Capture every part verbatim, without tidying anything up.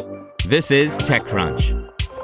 This is TechCrunch.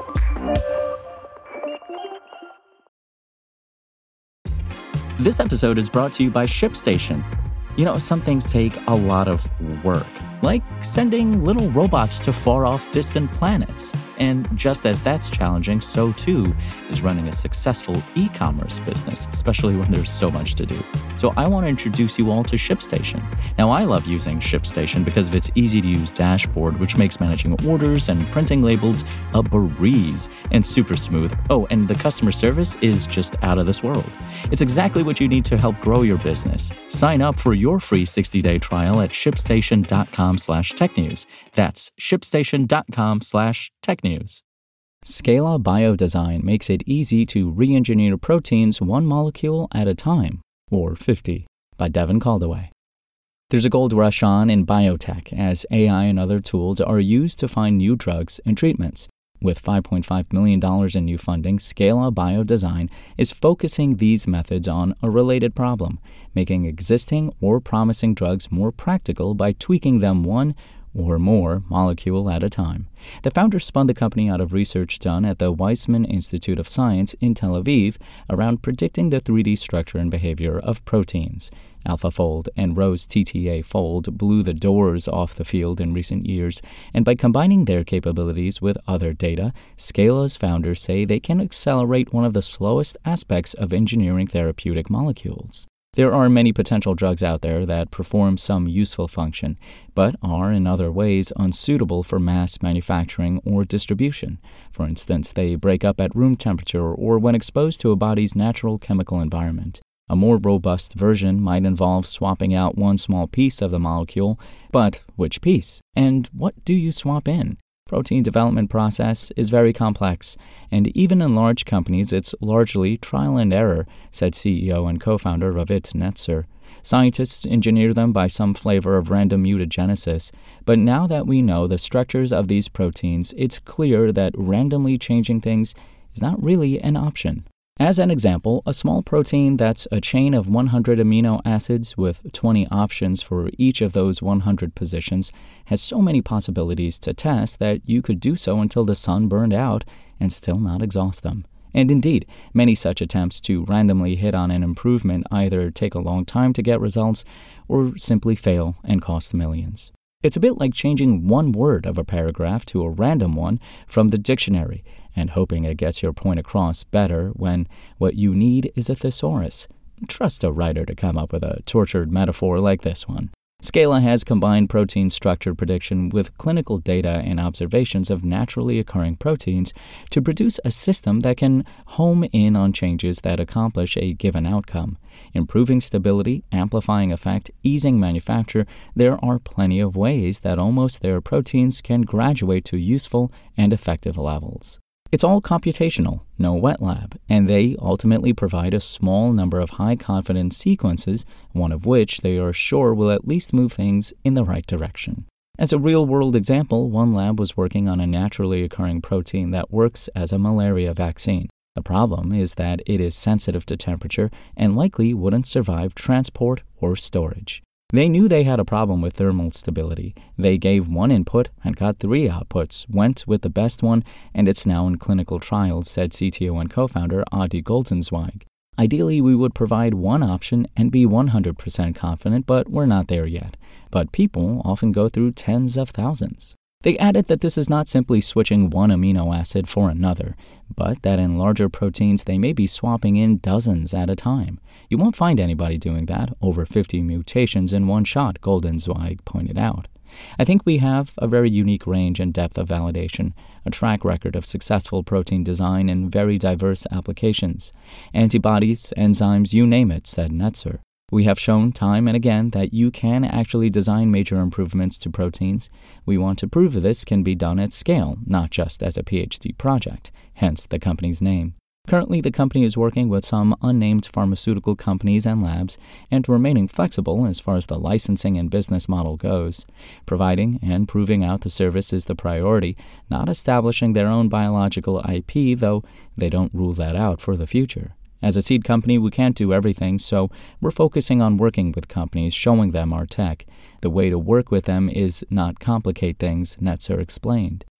This episode is brought to you by ShipStation. You know, some things take a lot of work, like sending little robots to far-off distant planets. And just as that's challenging, so too is running a successful e-commerce business, especially when there's so much to do. So I want to introduce you all to ShipStation. Now, I love using ShipStation because of its easy-to-use dashboard, which makes managing orders and printing labels a breeze and super smooth. Oh, and the customer service is just out of this world. It's exactly what you need to help grow your business. Sign up for your free sixty-day trial at shipstation.com slash technews. That's shipstation.com slash technews. Scala Biodesign makes it easy to re-engineer proteins one molecule at a time, or fifty, by Devin Caldaway. There's a gold rush on in biotech as A I and other tools are used to find new drugs and treatments. With five point five million dollars in new funding, Scala Biodesign is focusing these methods on a related problem, making existing or promising drugs more practical by tweaking them one or more molecule at a time. The founders spun the company out of research done at the Weizmann Institute of Science in Tel Aviv around predicting the three D structure and behavior of proteins. AlphaFold and Rose T T A Fold blew the doors off the field in recent years, and by combining their capabilities with other data, Scala's founders say they can accelerate one of the slowest aspects of engineering therapeutic molecules. There are many potential drugs out there that perform some useful function, but are in other ways unsuitable for mass manufacturing or distribution. For instance, they break up at room temperature or when exposed to a body's natural chemical environment. A more robust version might involve swapping out one small piece of the molecule, but which piece? And what do you swap in? Protein development process is very complex, and even in large companies, it's largely trial and error, said C E O and co-founder Ravit Netzer. Scientists engineer them by some flavor of random mutagenesis, but now that we know the structures of these proteins, it's clear that randomly changing things is not really an option. As an example, a small protein that's a chain of one hundred amino acids with twenty options for each of those one hundred positions has so many possibilities to test that you could do so until the sun burned out and still not exhaust them. And indeed, many such attempts to randomly hit on an improvement either take a long time to get results or simply fail and cost millions. It's a bit like changing one word of a paragraph to a random one from the dictionary and hoping it gets your point across better when what you need is a thesaurus. Trust a writer to come up with a tortured metaphor like this one. Scala has combined protein structure prediction with clinical data and observations of naturally occurring proteins to produce a system that can home in on changes that accomplish a given outcome. Improving stability, amplifying effect, easing manufacture, there are plenty of ways that almost their proteins can graduate to useful and effective levels. It's all computational, no wet lab, and they ultimately provide a small number of high-confidence sequences, one of which they are sure will at least move things in the right direction. As a real-world example, one lab was working on a naturally occurring protein that works as a malaria vaccine. The problem is that it is sensitive to temperature and likely wouldn't survive transport or storage. They knew they had a problem with thermal stability. They gave one input and got three outputs, went with the best one, and it's now in clinical trials, said C T O and co-founder Adi Goldzweig. Ideally, we would provide one option and be one hundred percent confident, but we're not there yet. But people often go through tens of thousands. They added that this is not simply switching one amino acid for another, but that in larger proteins they may be swapping in dozens at a time. You won't find anybody doing that, over fifty mutations in one shot, Goldzweig pointed out. I think we have a very unique range and depth of validation, a track record of successful protein design in very diverse applications. Antibodies, enzymes, you name it, said Netzer. We have shown time and again that you can actually design major improvements to proteins. We want to prove this can be done at scale, not just as a PhD project, hence the company's name. Currently, the company is working with some unnamed pharmaceutical companies and labs and remaining flexible as far as the licensing and business model goes. Providing and proving out the service is the priority, not establishing their own biological I P, though they don't rule that out for the future. As a seed company, we can't do everything, so we're focusing on working with companies, showing them our tech. The way to work with them is not complicate things, Netzer explained.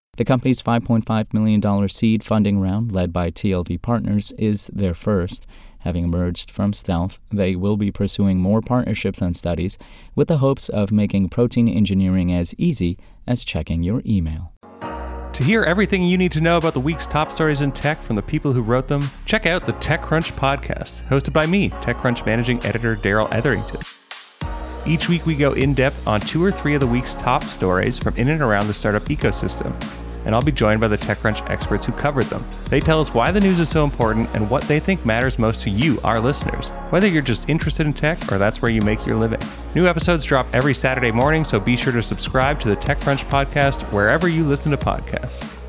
The company's five point five million dollars seed funding round, led by T L V Partners, is their first. Having emerged from stealth, they will be pursuing more partnerships and studies with the hopes of making protein engineering as easy as checking your email. To hear everything you need to know about the week's top stories in tech from the people who wrote them, check out the TechCrunch podcast, hosted by me, TechCrunch managing editor Daryl Etherington. Each week we go in-depth on two or three of the week's top stories from in and around the startup ecosystem, and I'll be joined by the TechCrunch experts who covered them. They tell us why the news is so important and what they think matters most to you, our listeners, whether you're just interested in tech or that's where you make your living. New episodes drop every Saturday morning, so be sure to subscribe to the TechCrunch podcast wherever you listen to podcasts.